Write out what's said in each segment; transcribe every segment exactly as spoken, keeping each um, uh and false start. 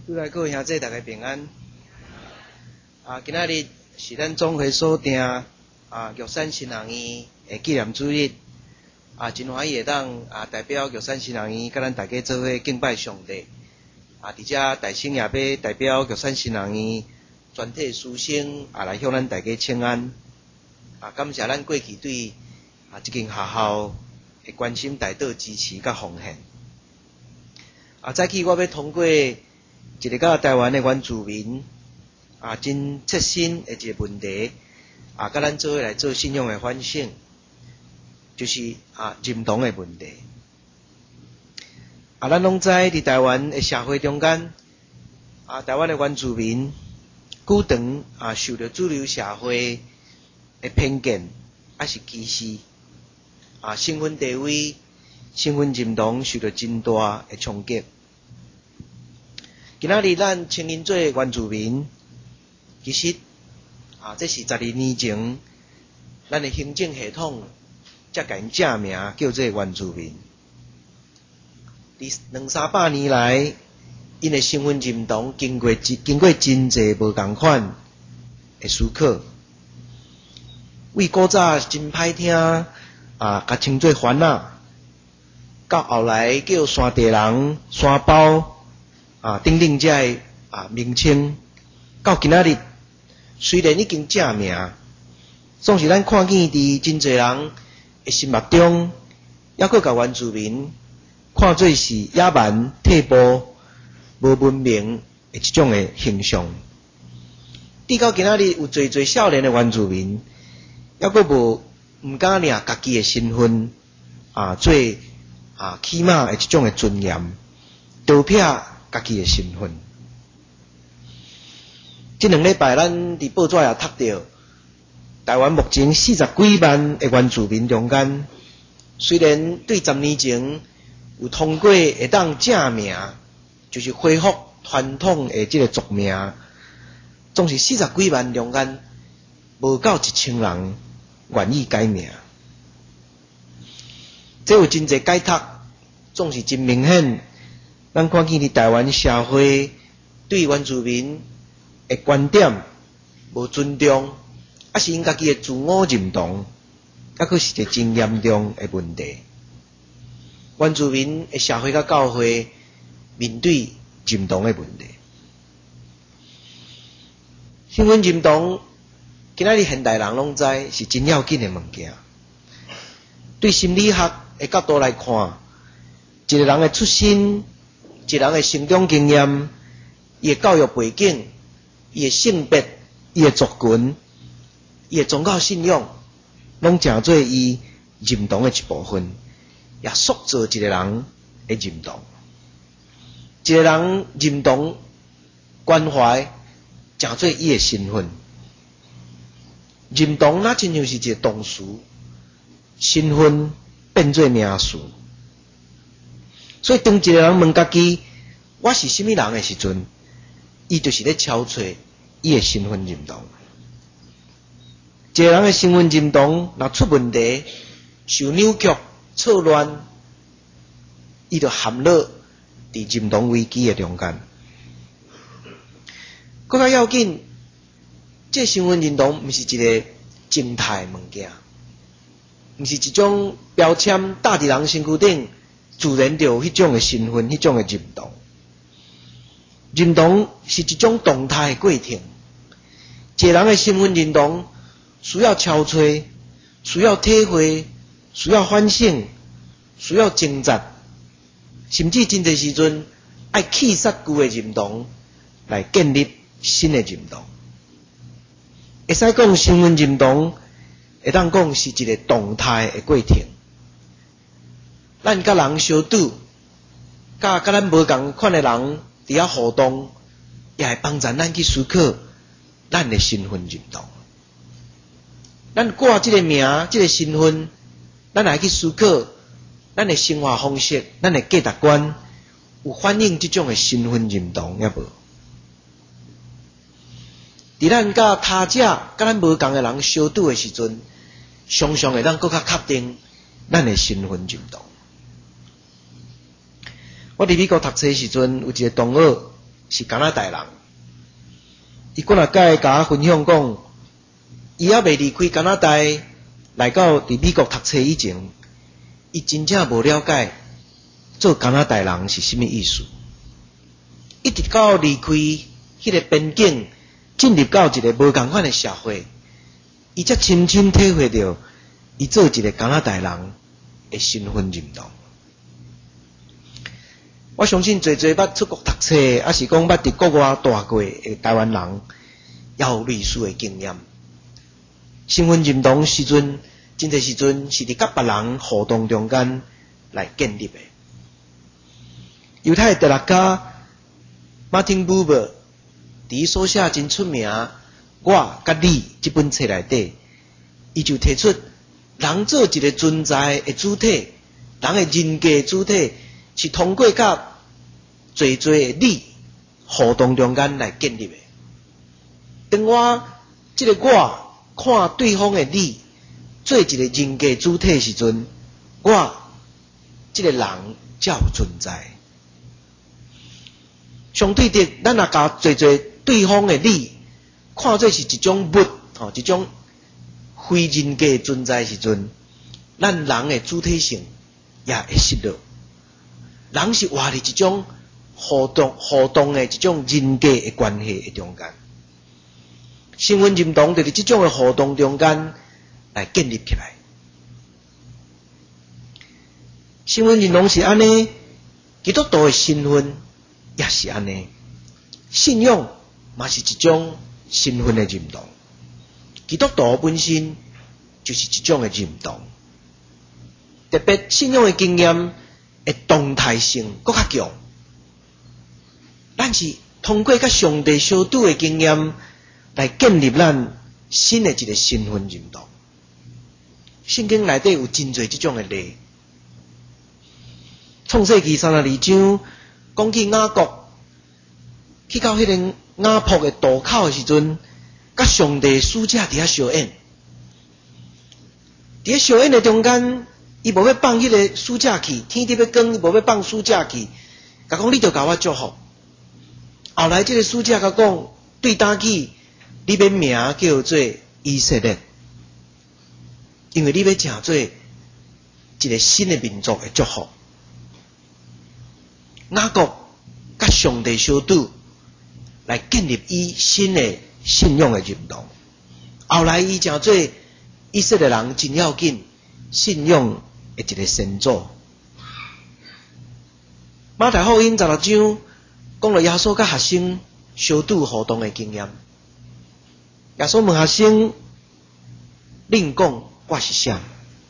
主内各位兄弟大家平安。啊，今仔日是咱总会所定啊玉山新人院的纪念主日。啊，真欢喜会当啊代表玉山新人院，甲咱大家做伙敬拜上帝。啊，伫遮大圣也要代表玉山新人院全体师生啊来向咱大家请安。啊，感谢咱过去对啊这间学校的关心、带导、支持甲奉献。啊，早起我要通过一个甲台湾的原住民啊，真切身的一个问题啊，甲咱做伙来做信仰的反省，就是啊认同的问题。啊，咱拢知伫台湾的社会中间，啊，台湾的原住民久长啊受到主流社会的偏见，还是歧视啊，身份地位、身份认同受到真大的冲击。今仔日咱承认做原住民，其实啊，这是十二年前咱的行政系统才甲因正名叫做原住民。伫两三百年来，因的身份认同经过经过真济无共款的思考，为古早真歹听啊，甲称做番仔，到后来叫山地人、山包。啊，等等这个啊名称，到今仔日，虽然已经正名，总是咱看见伫真侪人的心目中，还佫甲原住民看做是野蛮、退步、无文明的一种的形象。直到今仔日，有侪侪少年的原住民，还佫无毋敢领家己的身份啊，做啊起码的一种的尊严，刀撇家己的身份。这两礼拜咱伫报纸也读到，台湾目前四十几万的原住民中间，虽然对十年前有通过会当正名，就是恢复传统的这个族名，总是四十几万中间无够一千人愿意改名。这有真侪解读，总是真明显。咱看见伫台湾社会对原住民的观点无尊重，还是因家己的自我认同，还佫是一个真严重的问题。原住民的社会甲教会面对认同的问题，身份认同，今仔日现代人拢知是真要紧的物件。对心理学的角度来看，一个人的出身，一个人的成长经验，伊的教育背景，伊的性别，伊的族群，伊的宗教信仰，拢成做伊认同的一部分，也塑造一个人的认同。一个人认同关怀，成做伊的身份。认同那亲像是一个动词，身份变做名词。所以，当一个人问家己我是什么人的时阵，伊就是咧敲找伊的身份认同。一个人的身份认同若出问题、受扭曲、错乱，伊就陷落伫认同危机的中间。更较要紧，这身份认同毋是一个静态的物件，毋是一种标签搭伫人身躯顶。自然就有迄种的身份，迄种的认同。认同是一种动态的过程。一个人的身份认同需要敲吹，需要体会，需要反省，需要挣扎，甚至真侪时阵爱弃杀旧的认同，来建立新的认同。会使讲身份认同，会当讲是一个动态的过程。咱甲人相处，甲甲咱无共款的人伫遐互动，也会帮助咱去思考咱的身份认同。咱挂这个名、这个身份，咱来去思考咱的生活方式、咱的价值观，有反映这种的身份认同也无？伫咱甲他者、甲咱无共的人相处的时阵，常常会咱更较确定咱的身份认同。我伫美国读册时阵，有一个同学是加拿大人。伊过来甲甲我分享讲，伊还未离开加拿大，来到伫美国读册以前，伊真正无了解做加拿大人是甚么意思。一直到离开迄个边境，进入到一个无共款的社会，伊才深深体会到，伊做一个加拿大人的身份认同。我相信侪侪捌出国读册，还是讲捌伫国外住过的台湾人，也有类似的经验。身份认同时阵，真侪时阵是伫甲别人互动中间来建立的。犹太哲学家马丁布伯伫所写真出名《我甲你》这本册内底，伊就提出，人做一个存在的主体，人的人格主体是通过甲侪侪的你互动中间来建立的。当我这个我看对方的你做一个人格主体的时阵，我这个人才有存在。相对的，咱若甲侪侪对方的你看做是一种物，吼，一种非人格的存在的时阵，咱人的主体性也会失落。人是活伫一种互动、互动的一种人格的关系的中间，身份认同就伫这种的互动中间来建立起来。身份认同是安尼，基督徒的身份也是安尼，信仰嘛是一种身份的认同。基督徒本身就是一种的认同，特别信仰的经验的动态性更较强。咱是通过甲上帝相拄的经验来建立咱新的一个身份认同。圣经内底有真侪这种的例，创世纪三十二章讲起雅各去到迄个雅博的渡口的时阵，甲上帝使者伫遐相演，伫遐相演的中间，伊无要放迄个使者去，天地要光，伊无要放使者去，甲讲你着甲我祝福。后来这个使者甲讲，对打起你免名叫做以色列，因为你要成做一个新的民族的祝福。雅各甲上帝相拄，来建立伊新的信仰的认同。后来伊成做以色列人真要紧信仰的一个先祖。马太福音十六章讲了耶稣甲学生相拄互动的经验。耶稣问学生：恁讲我是啥？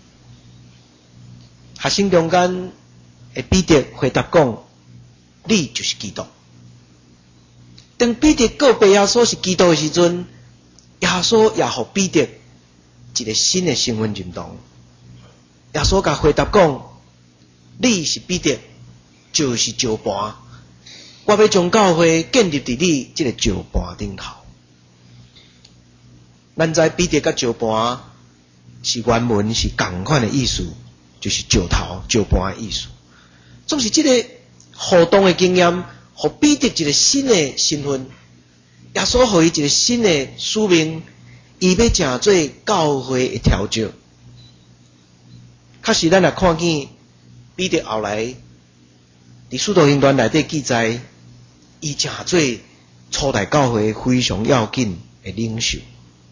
学生中间的彼得回答讲：你就是基督。当彼得告白耶稣是基督的时阵，耶稣也互彼得一个新的身份认同。耶稣甲回答讲：你是彼得，就是石盘，我要将教会建立伫你这个石盘顶头。咱知彼得甲石盘是原文是同款的意思，就是石头、石盘的意思。总是这个互动的经验，互彼得一个新的身份，耶稣互伊一个新的使命，伊要成做教会的调教。确实，咱也看见彼得后来伫使徒行传内底记载，伊成做初代教会非常要紧的领袖。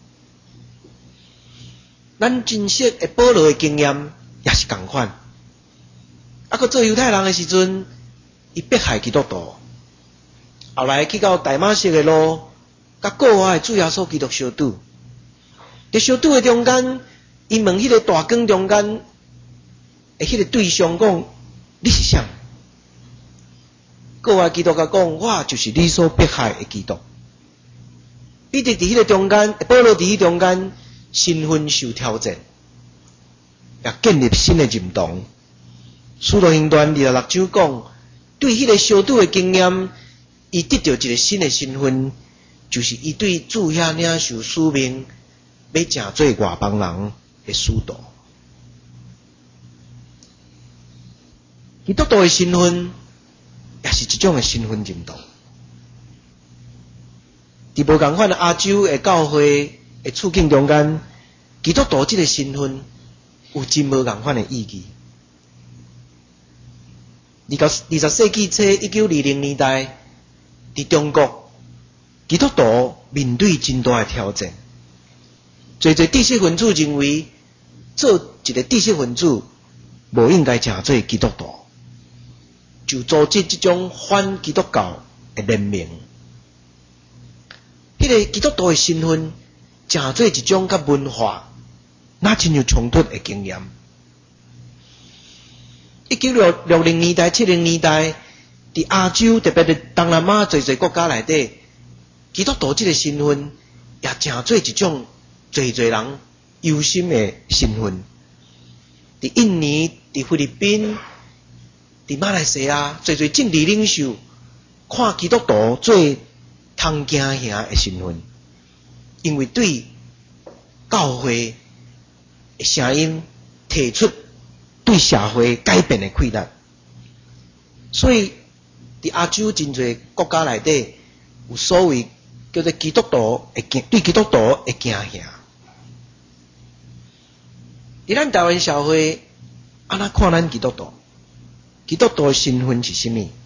咱真实的保罗的经验也是同款。啊，佮做犹太人的时阵，伊迫害基督徒，后来去到大马色的路，甲国外的主耶稣基督相拄。伫相拄的中间，伊问迄个大光中间的迄个对象讲：你是啥？国外基督甲讲：我就是你所迫害的基督。彼得伫迄个中间，保罗伫迄中间，身份受挑战，也建立新的认同。使徒行传二十六章讲，对迄个相拄的经验，伊得到一个新的身份，就是伊对主遐领受使命，要成做外邦人的使徒。基督徒的身份，也是一种的身份认同。 伫无共款亚洲的教会的处境中间，基督徒这个身份有真无共款的意义。二十世纪初一九二零年代，伫中国，基督徒面对真大的挑战。侪侪知识分子认为，做一个知识分子，无应该成做基督徒，就组织这种反基督教的联盟。迄个基督徒的身份，成做一种甲文化那真有冲突的经验。一九六六零年代、七零年代，伫亚洲，特别伫东南亚侪侪国家内底，基督徒这个身份也成做一种侪侪人忧心的身份。伫印尼、伫菲律宾、伫马来西亚，侪侪政治领袖看基督徒做通惊吓的身份，因为对教会的声音提出对社会改变的困难，所以伫亚洲真侪国家内底有所谓叫做基督徒会惊，对基督徒会惊吓。伫咱台湾社会，安怎看咱基督徒？基督徒的身份是甚么？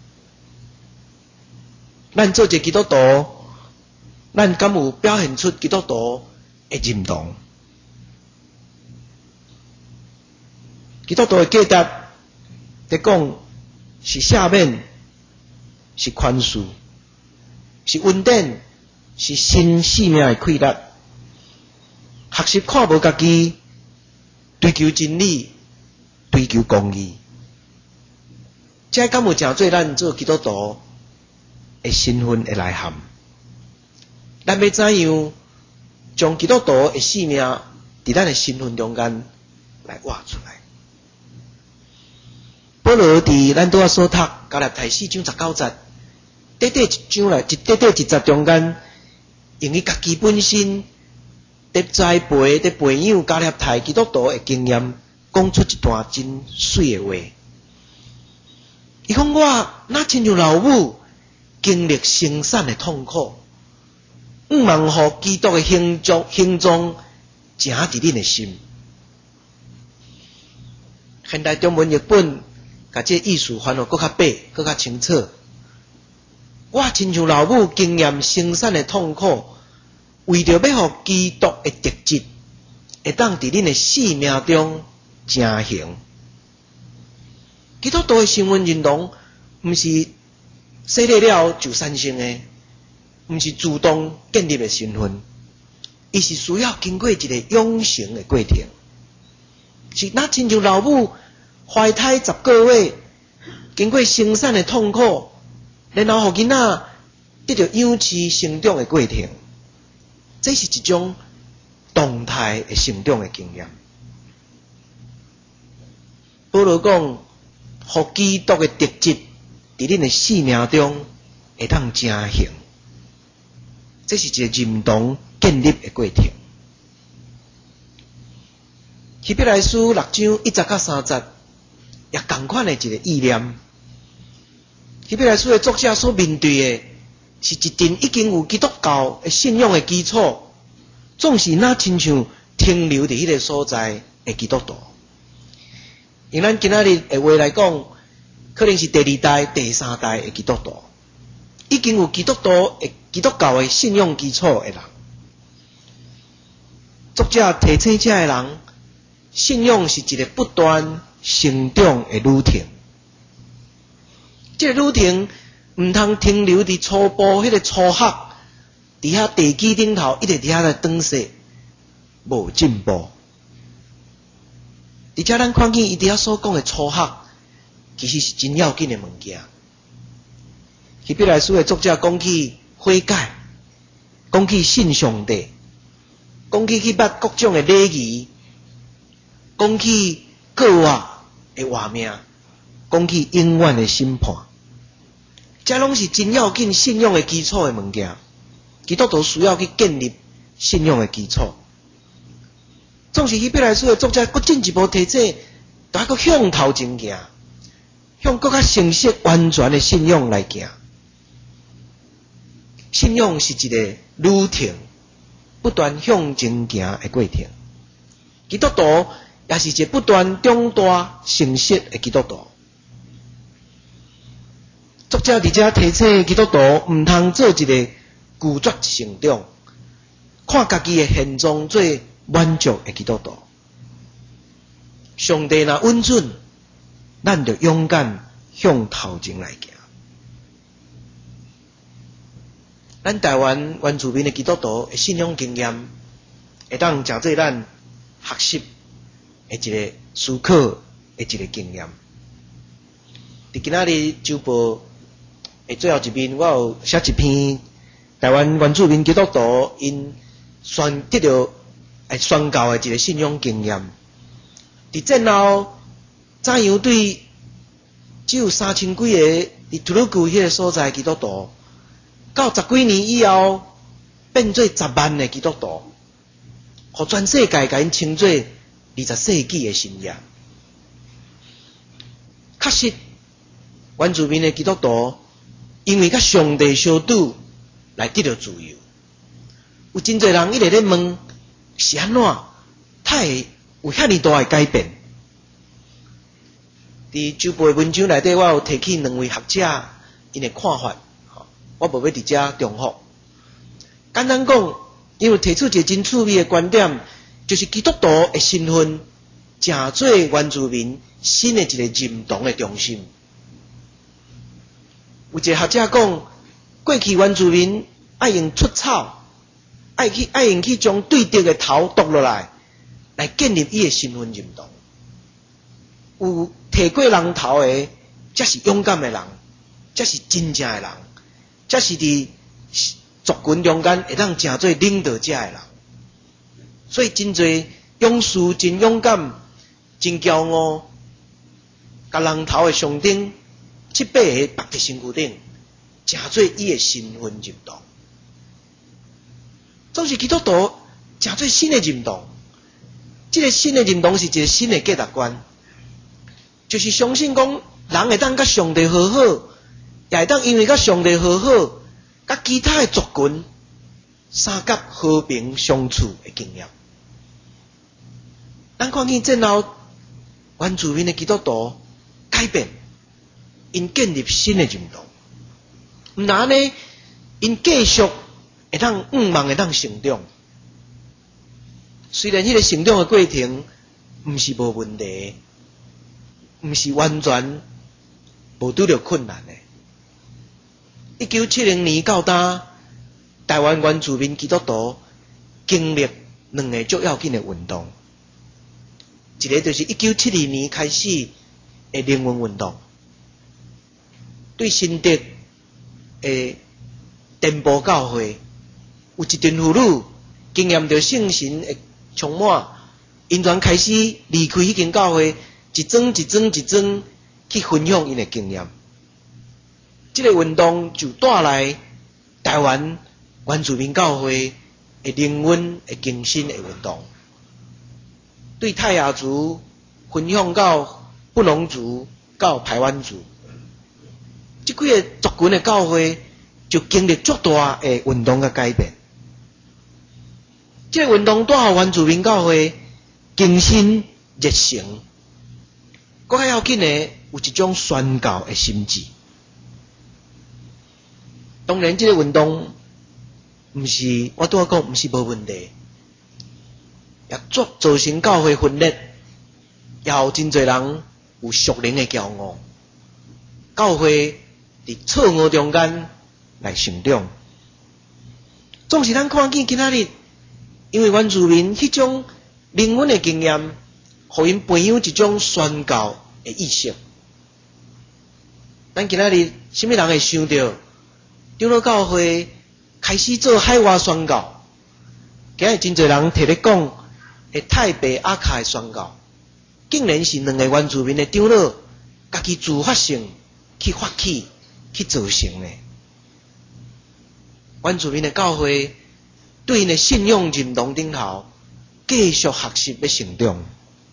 咱做一个基督徒，咱敢有表现出基督徒的认同？基督徒的价值，在讲是赦免，是宽恕，是恩典，是新生命的快乐。学习看无家己，追求真理，追求公义。这敢有成做咱做基督徒的身份的内涵？咱要怎样将基督徒的生命伫咱的身份中间来挖出来？保罗伫咱拄仔所读加勒泰四章十九节，短短一章来，一短短一节中间，用伊家己本身伫栽培、伫培养加勒泰基督徒的经验，讲出一段真水的话。伊讲我若亲像老母经历生产的痛苦，毋望互基督的形状形状正伫恁的心。现代中文译本甲这意思翻得搁较白、搁较清楚。我亲像老母经验生产的痛苦，为着要互基督的特质会当伫恁的生命中成形。基督徒的身份认同，毋是洗礼了就产生的，毋是自动建立的身份，伊是需要经过一个养成的过程。是若亲像老母怀胎十个月，经过生产的痛苦，然后互囡仔得到养育成长的过程，这是一种动态的成长的经验。保罗讲，互基督的特质伫恁的生命中会当成形，这是一个认同建立的过程。希伯来书六章一节到三节，也同款的一个意念。希伯来书的作者所面对的，是一群已经有基督教的信仰的基础，总是若亲像停留伫迄个所在的基督徒。用咱今仔日的话来讲，可能是第二代、第三代的基督徒，已经有基督徒的基督教的信仰基础的人。作者提醒这的人，信仰是一个不断成长的旅程。这个旅程毋通停留伫初步迄个初学，伫遐地基顶头一直伫遐来转势，无进步。而且咱看见伊伫遐所讲的初学，其实是真要紧的物件。希伯来书的作者讲起悔改，讲起信上帝，讲起去捌各种的礼仪，讲起过活的活命，讲起永远的审判，这拢是真要紧信仰的基础的物件。基督徒需要去建立信仰的基础。总是希伯来书的作者搁进一步提醒，大家向头前行，向更较成熟完全的信仰来行。 信仰是一个旅程，不断向前行的过程。基督徒也是一个不断长大成熟的基督徒。作者伫遮提醒基督徒毋通做一个拒绝成长，看家己的现状做满足的基督徒。上帝若允准，咱就勇敢向头前来行。咱台湾原住民的基督徒的信仰经验，会当诚做咱学习的一个思考的一个经验。伫今仔日周报的最后一面，我有写一篇台湾原住民基督徒因宣得到诶宣教的一个信仰经验。伫战后，怎样对只有三千几个伫土鲁古迄个所在的基督徒，到十几年以后变做十万的基督徒，互全世界甲因称作二十世纪的新约。确实，原住民的基督徒因为甲上帝相拄来得到自由。有真侪人一直咧问，是安怎他会有遐尼大的改变？伫周报的文章内底，我有提起两位学者因的看法，我无要伫遮重复。简单讲，因为提出一个真趣味的观点，就是基督徒的身份，正做原住民新的一个认同的中心。有一个学者讲，过去原住民爱用出草，爱去爱用去将对敌的头剁落来，来建立伊的身份认同。有摕过人头的，才是勇敢的人，才是真正的人，才是伫族群中间会当成做领导者的人。所以真侪勇士真勇敢，真骄傲，甲人头的上顶七八个绑伫身躯顶，成做伊的身份认同。总是基督徒成做新的认同，这个新的认同是一个新的价值观，就是相信讲人会当甲上帝和好，也会当因为甲上帝和好，甲其他的族群三甲和平相处的经验。咱看见战后原住民的基督徒改变，因建立新的认同，毋然呢，因继续会当愿望会当成长。虽然迄个成长的过程毋是无问题，毋是完全无拄着困难的。一九七零年到呾，台湾原住民基督徒经历两个足要紧的运动，一个就是一九七二年开始的灵恩运动，对新德的颠簸教会，有一群妇女经验到圣神的充满，因全开始离开迄间教会，一桩一桩一桩去分享因的经验。这个运动就带来台湾原住民教会的灵恩的更新的运动，对泰雅族分享到布农族到排湾族，这几个族群的教会就经历足大的运动的改变。这个运动带予原住民教会更新热诚，更较要紧的有一种宣教的心志。当然，这个运动毋是我拄仔讲，毋是无问题，也造造成教会分裂，也有真侪人有属灵的骄傲，教会伫错误中间来成长。总是咱看见今仔日，因为原住民迄种灵恩的经验，互因培养一种宣教的意识。咱今仔日，什么人会想到？长老教会开始做海外宣教，今日真侪人摕咧讲，诶泰北阿卡的宣教，竟然是两个原住民的长老家己自发性去发起去造成的。原住民的教会对因的信仰认同顶头，继续学习要成长。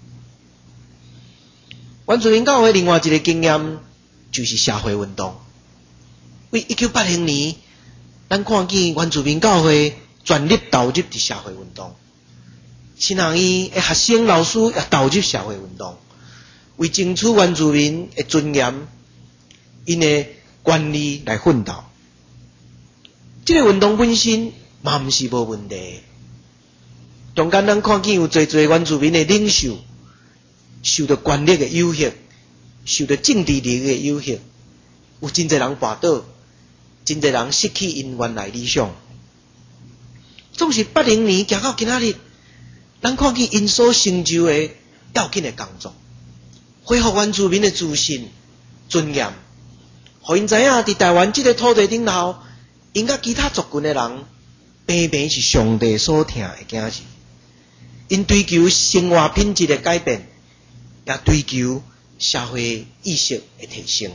原住民教会另外一个经验就是社会运动。为一九八零年咱看见原住民教会全力投入伫社会运动，新行医的学生老师也投入社会运动，为争取原住民的尊严、因的权利来奋斗。这个运动本身嘛毋是无问题的。中间咱看见有侪侪原住民的领袖受到权力的诱惑，受到政治利益的诱惑，有真侪人跋倒，真侪人失去因原来理想。总是八零年行到今仔日，咱看见因所成就的要紧的工作，恢复原住民的自信、尊严，互因知影伫台湾这个土地顶头，因甲其他族群的人，平平是上帝所疼的囝子。因追求生活品质的改变，也追求社会意识的提升。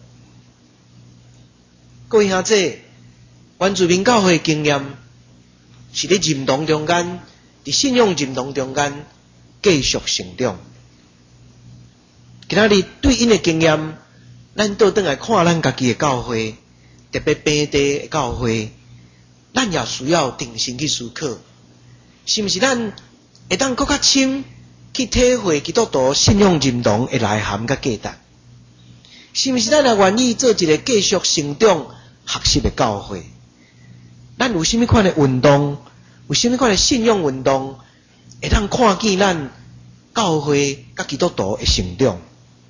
各位兄弟，原住民教会的经验是伫认同中间，伫信仰认同中间继续成长。今仔日对因的经验，咱倒转来看咱家己的教会，特别本地的教会，咱也需要定心去思考，是毋是咱会当更较深去体会基督徒信仰认同的内涵甲价值？是毋是咱也愿意做一个继续成长学习的教会？咱有甚物款的运动，有甚物款的信仰运动，会当看见咱教会甲基督徒的成长？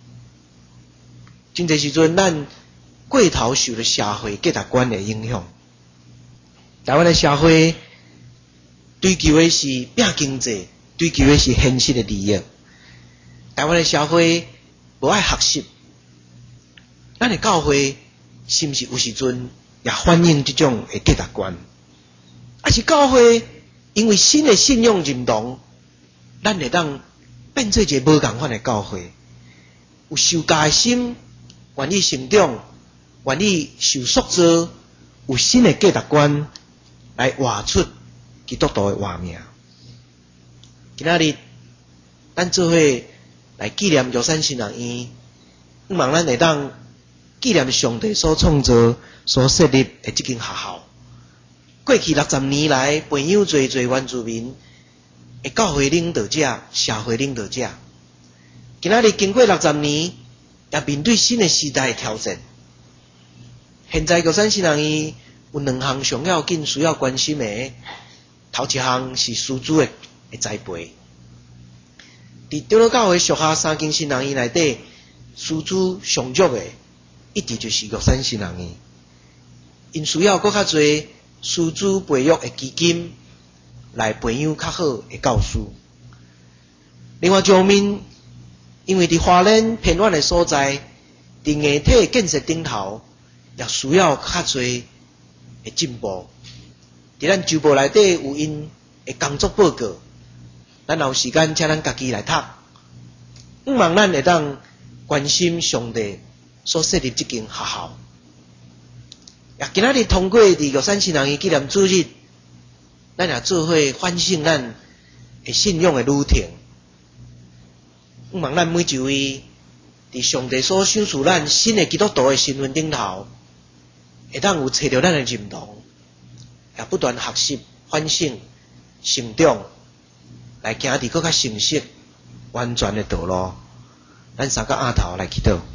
真侪时阵，咱过头受了社会价值观的影响。台湾的社会追求的是拼经济，追求的是现实的利益。台湾的社会无爱学习，咱的教会是毋是有时阵也反映这种的价值观？还是教会因为新的信仰认同，咱会当变做一个无共款的教会？有受教的心，愿意成长，愿意受塑造，有新的价值观来活出基督徒的活命。今仔日，咱做伙来纪念玉山新人院，希望咱会当纪念上帝所创造、所设立的这间学校。过去六十年来，培养侪侪原住民的教会领导者、社会领导者。今仔日经过六十年，也面对新的时代的挑战。现在玉山新人院有两项上要紧需要关心的，头一项是师资的的栽培。伫长老教会属下三间新人院内底，师资上足的，一直就是玉山新人院。因需要更较多师资培育的基金，来培养较好的教师。另外一方面，因为伫花莲偏远的所在，伫硬体建设顶头，也需要较多的进步。伫咱周报内底有因的工作报告，咱有时间请咱家己来读。希望咱会当关心上帝所设立这间学校。也今仔日通过伫玉山新人院纪念主日，咱也做伙反省咱的信仰的路程。希望咱每一位伫上帝所赏赐咱新的基督徒的身份顶头，会当有找到咱的认同，也不断学习、反省、成长，来行伫更较成熟、完全的道路。咱三个额头来祈祷。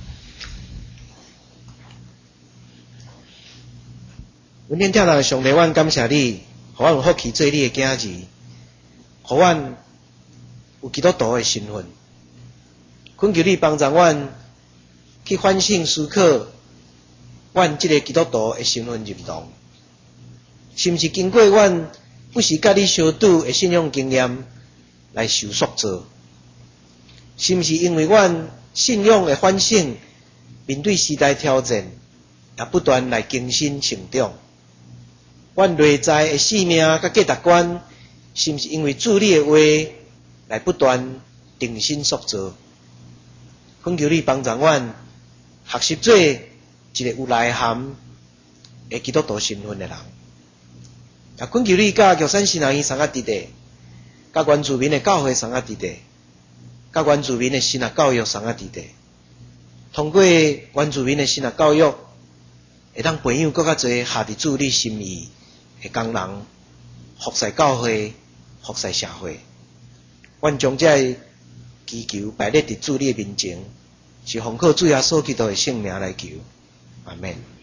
阮天天的上帝，阮感谢你，互阮有福气做你的囝子，互阮有基督徒的身份。恳求你帮助阮去反省思考，阮这个基督徒的身份认同，是毋是经过阮不是甲你相拄的信仰经验来受塑造？是毋是因为阮信仰的反省，面对时代挑战，也不断来更新成长？阮内在的使命甲价值观，是毋是因为主你的话来不断定心塑造？恳求你帮助阮学习做一个有内涵的基督徒身份的人。也恳求你甲玉山新人院三个弟弟，甲原住民的教会三个弟弟，甲原住民的神学教育三个弟弟，通过原住民的神学教育， 会当朋友更较侪下伫主你心意的工人，服侍教会，服侍社会。阮将这祈求摆列伫主你的面前，是奉靠主耶稣基督的圣名来求，阿们。